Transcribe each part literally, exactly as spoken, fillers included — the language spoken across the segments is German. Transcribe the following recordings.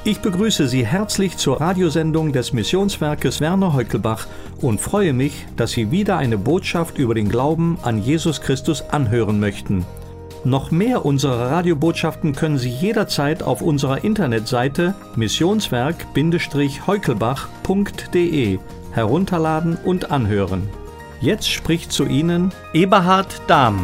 Ich begrüße Sie herzlich zur Radiosendung des Missionswerkes Werner Heukelbach und freue mich, dass Sie wieder eine Botschaft über den Glauben an Jesus Christus anhören möchten. Noch mehr unserer Radiobotschaften können Sie jederzeit auf unserer Internetseite missionswerk heukelbach punkt de herunterladen und anhören. Jetzt spricht zu Ihnen Eberhard Dahm.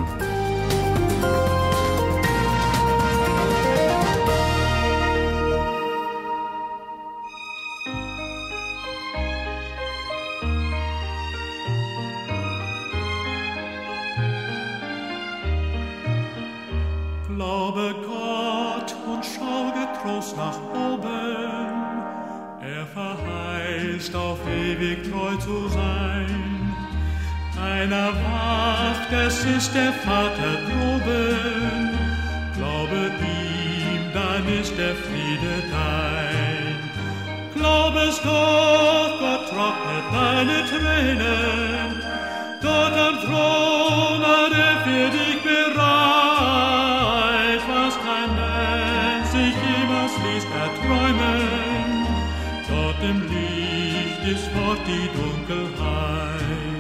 Glaube Gott und schau getrost nach oben. Er verheißt, auf ewig treu zu sein. Einer wacht, es ist der Vater droben. Glaube ihm, dann ist der Friede dein. Glaub es doch, Gott trocknet deine Tränen. Dort am Thron hat er für dich bereit, was kein Mensch sich jemals ließ erträumen. Dort im Licht ist fort die Dunkelheit.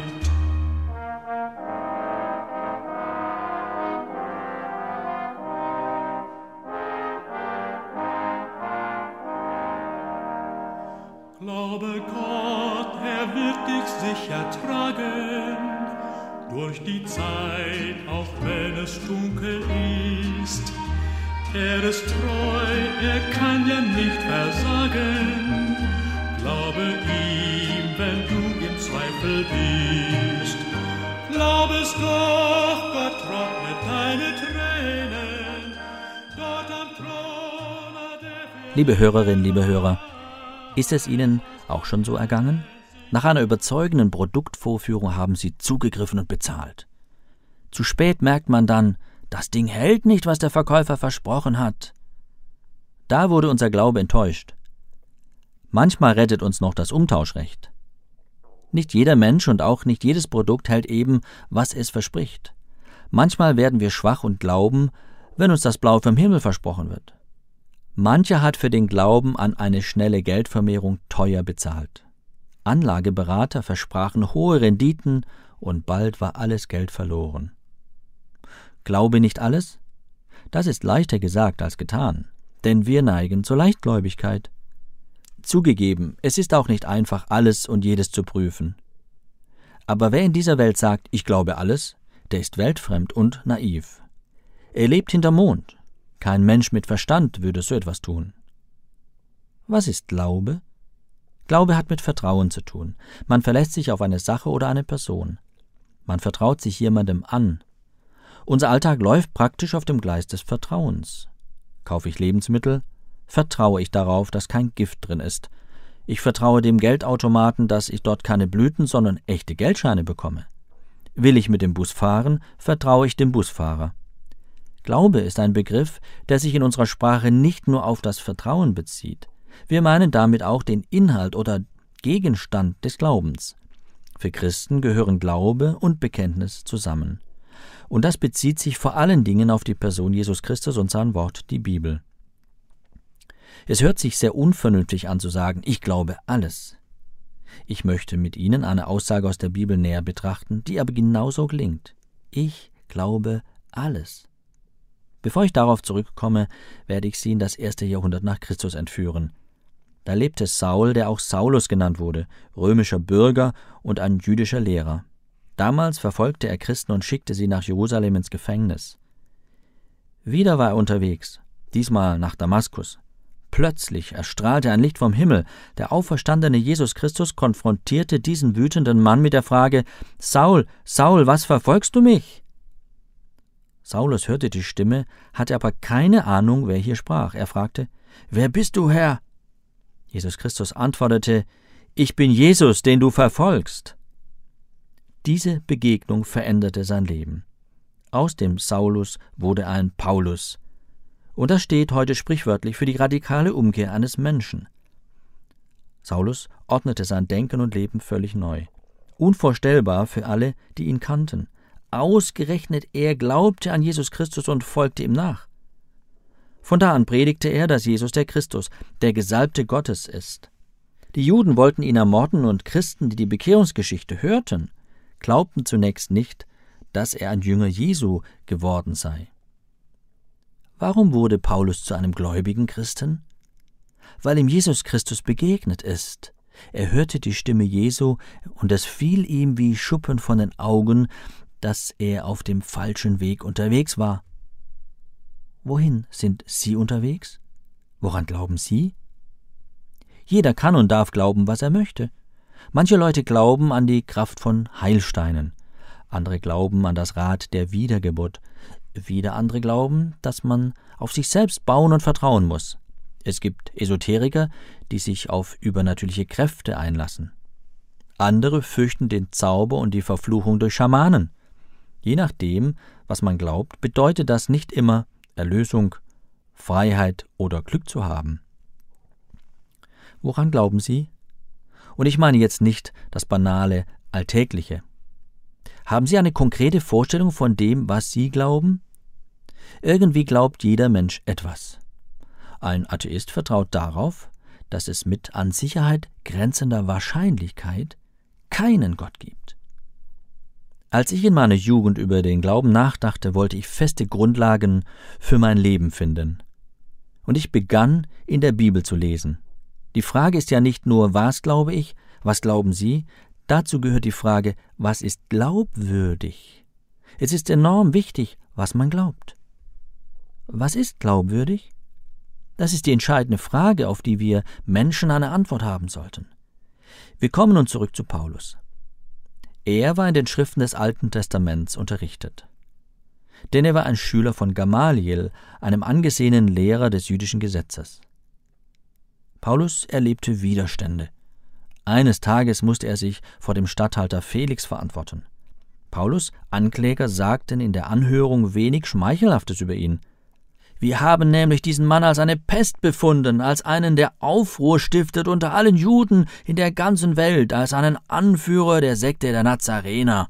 Glaube Gott, er wird dich sicher tragen durch die Zeit, auch wenn es dunkel ist. Er ist treu, er kann ja nicht versagen. Glaube ihm, wenn du im Zweifel bist. Glaub es doch, Gott trocknet deine Tränen. Dort am Thron hat er... Liebe Hörerinnen, liebe Hörer, ist es Ihnen auch schon so ergangen? Nach einer überzeugenden Produktvorführung haben Sie zugegriffen und bezahlt. Zu spät merkt man dann, das Ding hält nicht, was der Verkäufer versprochen hat. Da wurde unser Glaube enttäuscht. Manchmal rettet uns noch das Umtauschrecht. Nicht jeder Mensch und auch nicht jedes Produkt hält eben, was es verspricht. Manchmal werden wir schwach und glauben, wenn uns das Blaue vom Himmel versprochen wird. Mancher hat für den Glauben an eine schnelle Geldvermehrung teuer bezahlt. Anlageberater versprachen hohe Renditen und bald war alles Geld verloren. Glaube nicht alles? Das ist leichter gesagt als getan, denn wir neigen zur Leichtgläubigkeit. Zugegeben, es ist auch nicht einfach, alles und jedes zu prüfen. Aber wer in dieser Welt sagt, ich glaube alles, der ist weltfremd und naiv. Er lebt hinterm Mond. Kein Mensch mit Verstand würde so etwas tun. Was ist Glaube? Glaube hat mit Vertrauen zu tun. Man verlässt sich auf eine Sache oder eine Person. Man vertraut sich jemandem an. Unser Alltag läuft praktisch auf dem Gleis des Vertrauens. Kaufe ich Lebensmittel, vertraue ich darauf, dass kein Gift drin ist. Ich vertraue dem Geldautomaten, dass ich dort keine Blüten, sondern echte Geldscheine bekomme. Will ich mit dem Bus fahren, vertraue ich dem Busfahrer. Glaube ist ein Begriff, der sich in unserer Sprache nicht nur auf das Vertrauen bezieht. Wir meinen damit auch den Inhalt oder Gegenstand des Glaubens. Für Christen gehören Glaube und Bekenntnis zusammen. Und das bezieht sich vor allen Dingen auf die Person Jesus Christus und sein Wort, die Bibel. Es hört sich sehr unvernünftig an zu sagen, ich glaube alles. Ich möchte mit Ihnen eine Aussage aus der Bibel näher betrachten, die aber genauso klingt. Ich glaube alles. Bevor ich darauf zurückkomme, werde ich Sie in das erste Jahrhundert nach Christus entführen. Da lebte Saul, der auch Saulus genannt wurde, römischer Bürger und ein jüdischer Lehrer. Damals verfolgte er Christen und schickte sie nach Jerusalem ins Gefängnis. Wieder war er unterwegs, diesmal nach Damaskus. Plötzlich erstrahlte ein Licht vom Himmel. Der auferstandene Jesus Christus konfrontierte diesen wütenden Mann mit der Frage: »Saul, Saul, was verfolgst du mich?« Saulus hörte die Stimme, hatte aber keine Ahnung, wer hier sprach. Er fragte: »Wer bist du, Herr?« Jesus Christus antwortete: »Ich bin Jesus, den du verfolgst.« Diese Begegnung veränderte sein Leben. Aus dem Saulus wurde ein Paulus. Und das steht heute sprichwörtlich für die radikale Umkehr eines Menschen. Saulus ordnete sein Denken und Leben völlig neu. Unvorstellbar für alle, die ihn kannten. Ausgerechnet er glaubte an Jesus Christus und folgte ihm nach. Von da an predigte er, dass Jesus der Christus, der Gesalbte Gottes ist. Die Juden wollten ihn ermorden und Christen, die die Bekehrungsgeschichte hörten, glaubten zunächst nicht, dass er ein Jünger Jesu geworden sei. Warum wurde Paulus zu einem gläubigen Christen? Weil ihm Jesus Christus begegnet ist. Er hörte die Stimme Jesu und es fiel ihm wie Schuppen von den Augen, dass er auf dem falschen Weg unterwegs war. Wohin sind Sie unterwegs? Woran glauben Sie? Jeder kann und darf glauben, was er möchte. Manche Leute glauben an die Kraft von Heilsteinen, andere glauben an das Rad der Wiedergeburt, wieder andere glauben, dass man auf sich selbst bauen und vertrauen muss. Es gibt Esoteriker, die sich auf übernatürliche Kräfte einlassen. Andere fürchten den Zauber und die Verfluchung durch Schamanen. Je nachdem, was man glaubt, bedeutet das nicht immer Erlösung, Freiheit oder Glück zu haben. Woran glauben Sie? Und ich meine jetzt nicht das banale, alltägliche. Haben Sie eine konkrete Vorstellung von dem, was Sie glauben? Irgendwie glaubt jeder Mensch etwas. Ein Atheist vertraut darauf, dass es mit an Sicherheit grenzender Wahrscheinlichkeit keinen Gott gibt. Als ich in meiner Jugend über den Glauben nachdachte, wollte ich feste Grundlagen für mein Leben finden. Und ich begann, in der Bibel zu lesen. Die Frage ist ja nicht nur, was glaube ich, was glauben Sie? Dazu gehört die Frage, was ist glaubwürdig? Es ist enorm wichtig, was man glaubt. Was ist glaubwürdig? Das ist die entscheidende Frage, auf die wir Menschen eine Antwort haben sollten. Wir kommen nun zurück zu Paulus. Er war in den Schriften des Alten Testaments unterrichtet. Denn er war ein Schüler von Gamaliel, einem angesehenen Lehrer des jüdischen Gesetzes. Paulus erlebte Widerstände. Eines Tages musste er sich vor dem Statthalter Felix verantworten. Paulus' Ankläger sagten in der Anhörung wenig Schmeichelhaftes über ihn. Wir haben nämlich diesen Mann als eine Pest befunden, als einen, der Aufruhr stiftet unter allen Juden in der ganzen Welt, als einen Anführer der Sekte der Nazarener.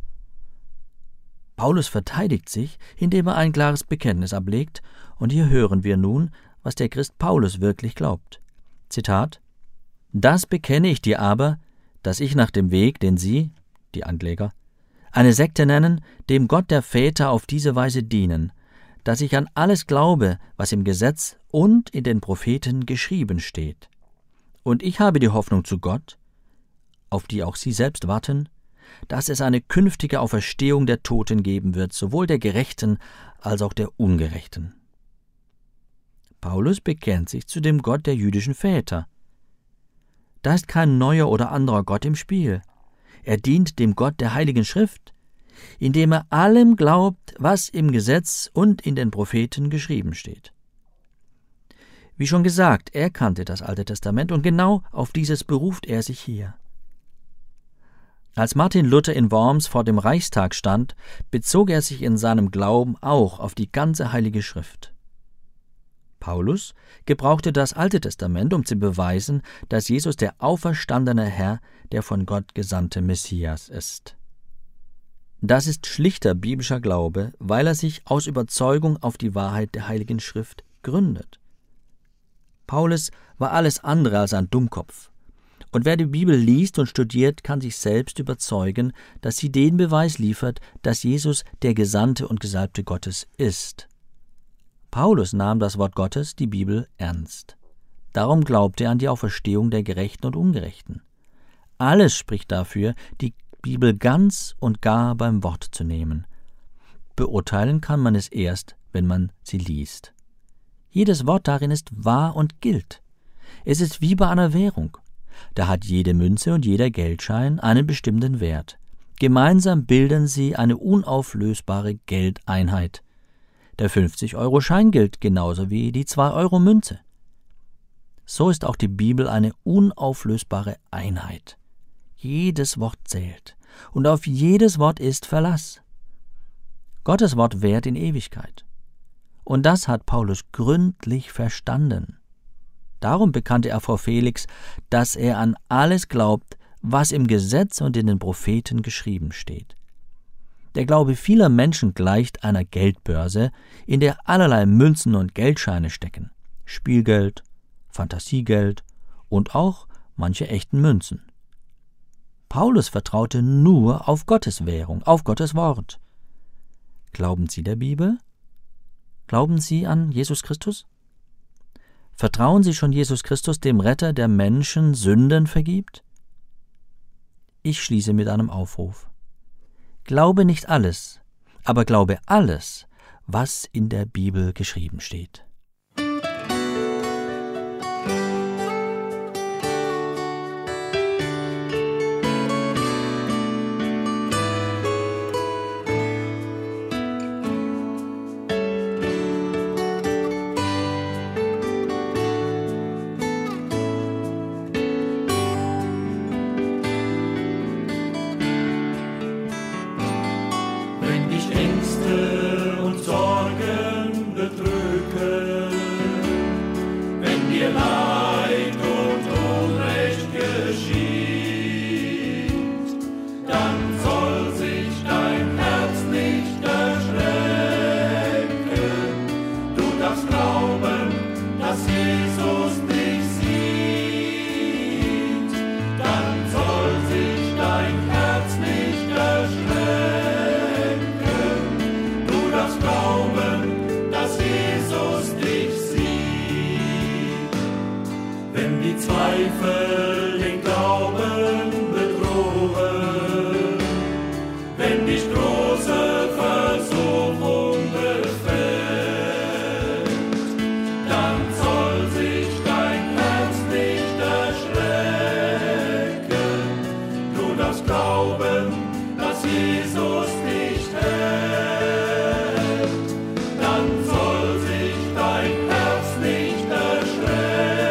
Paulus verteidigt sich, indem er ein klares Bekenntnis ablegt, und hier hören wir nun, was der Christ Paulus wirklich glaubt. Zitat: Das bekenne ich dir aber, dass ich nach dem Weg, den sie, die Ankläger, eine Sekte nennen, dem Gott der Väter auf diese Weise dienen, dass ich an alles glaube, was im Gesetz und in den Propheten geschrieben steht. Und ich habe die Hoffnung zu Gott, auf die auch Sie selbst warten, dass es eine künftige Auferstehung der Toten geben wird, sowohl der Gerechten als auch der Ungerechten. Paulus bekennt sich zu dem Gott der jüdischen Väter. Da ist kein neuer oder anderer Gott im Spiel. Er dient dem Gott der Heiligen Schrift, indem er allem glaubt, was im Gesetz und in den Propheten geschrieben steht. Wie schon gesagt, er kannte das Alte Testament und genau auf dieses beruft er sich hier. Als Martin Luther in Worms vor dem Reichstag stand, bezog er sich in seinem Glauben auch auf die ganze Heilige Schrift. Paulus gebrauchte das Alte Testament, um zu beweisen, dass Jesus der auferstandene Herr, der von Gott gesandte Messias ist. Das ist schlichter biblischer Glaube, weil er sich aus Überzeugung auf die Wahrheit der Heiligen Schrift gründet. Paulus war alles andere als ein Dummkopf. Und wer die Bibel liest und studiert, kann sich selbst überzeugen, dass sie den Beweis liefert, dass Jesus der Gesandte und Gesalbte Gottes ist. Paulus nahm das Wort Gottes, die Bibel, ernst. Darum glaubte er an die Auferstehung der Gerechten und Ungerechten. Alles spricht dafür, die Bibel ganz und gar beim Wort zu nehmen. Beurteilen kann man es erst, wenn man sie liest. Jedes Wort darin ist wahr und gilt. Es ist wie bei einer Währung. Da hat jede Münze und jeder Geldschein einen bestimmten Wert. Gemeinsam bilden sie eine unauflösbare Geldeinheit. Der fünfzig-Euro-Schein gilt genauso wie die zwei-Euro-Münze. So ist auch die Bibel eine unauflösbare Einheit. Jedes Wort zählt, und auf jedes Wort ist Verlass. Gottes Wort währt in Ewigkeit. Und das hat Paulus gründlich verstanden. Darum bekannte er vor Felix, dass er an alles glaubt, was im Gesetz und in den Propheten geschrieben steht. Der Glaube vieler Menschen gleicht einer Geldbörse, in der allerlei Münzen und Geldscheine stecken. Spielgeld, Phantasiegeld und auch manche echten Münzen. Paulus vertraute nur auf Gottes Währung, auf Gottes Wort. Glauben Sie der Bibel? Glauben Sie an Jesus Christus? Vertrauen Sie schon Jesus Christus, dem Retter, der Menschen Sünden vergibt? Ich schließe mit einem Aufruf. Glaube nicht alles, aber glaube alles, was in der Bibel geschrieben steht. Ängste und Sorgen bedrücken, wenn dir Leid und Unrecht geschieht, dann soll sich dein Herz nicht erschrecken. Du darfst glauben, dass Jesus dich sieht, dann soll sich dein Herz nicht erschrecken. Zweifel den Glauben bedrohen, wenn dich große Versuchung befällt, dann soll sich dein Herz nicht erschrecken. Du darfst glauben, dass Jesus dich hält, dann soll sich dein Herz nicht erschrecken.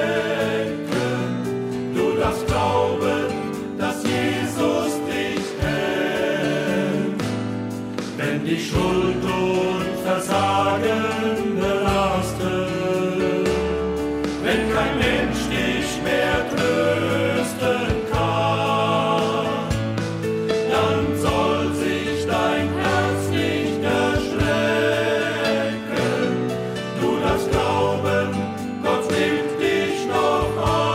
Glauben, dass Jesus dich hält. Wenn dich Schuld und Versagen belasten, wenn kein Mensch dich mehr trösten kann, dann soll sich dein Herz nicht erschrecken. Du darfst glauben, Gott nimmt dich noch an.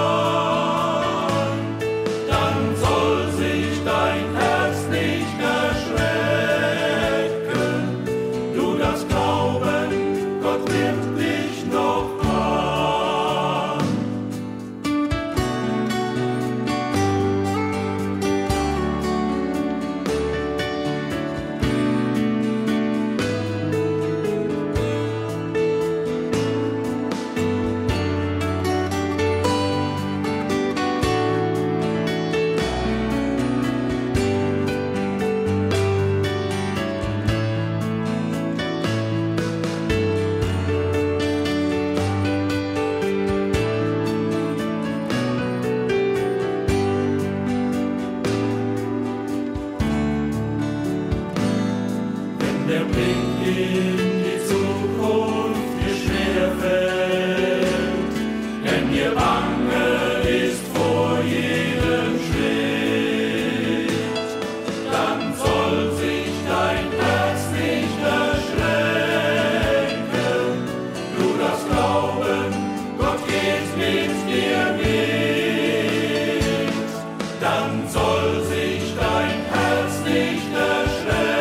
Der Blick in die Zukunft dir schwerfällt, wenn dir bange ist vor jedem Schritt, dann soll sich dein Herz nicht erschrecken. Du darfst glauben, Gott geht mit dir mit, dann soll sich dein Herz nicht erschrecken.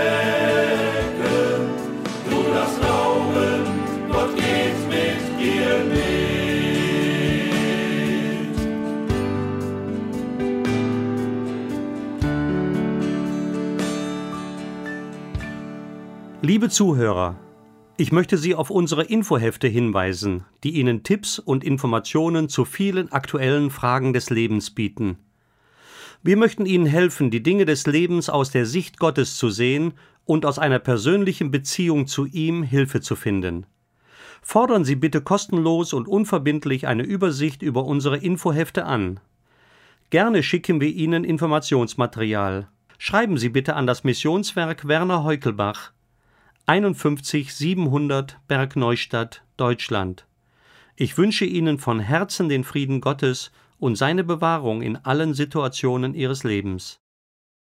Liebe Zuhörer, ich möchte Sie auf unsere Infohefte hinweisen, die Ihnen Tipps und Informationen zu vielen aktuellen Fragen des Lebens bieten. Wir möchten Ihnen helfen, die Dinge des Lebens aus der Sicht Gottes zu sehen und aus einer persönlichen Beziehung zu ihm Hilfe zu finden. Fordern Sie bitte kostenlos und unverbindlich eine Übersicht über unsere Infohefte an. Gerne schicken wir Ihnen Informationsmaterial. Schreiben Sie bitte an das Missionswerk Werner Heukelbach, einundfünfzig siebenhundert Bergneustadt, Deutschland. Ich wünsche Ihnen von Herzen den Frieden Gottes und seine Bewahrung in allen Situationen Ihres Lebens.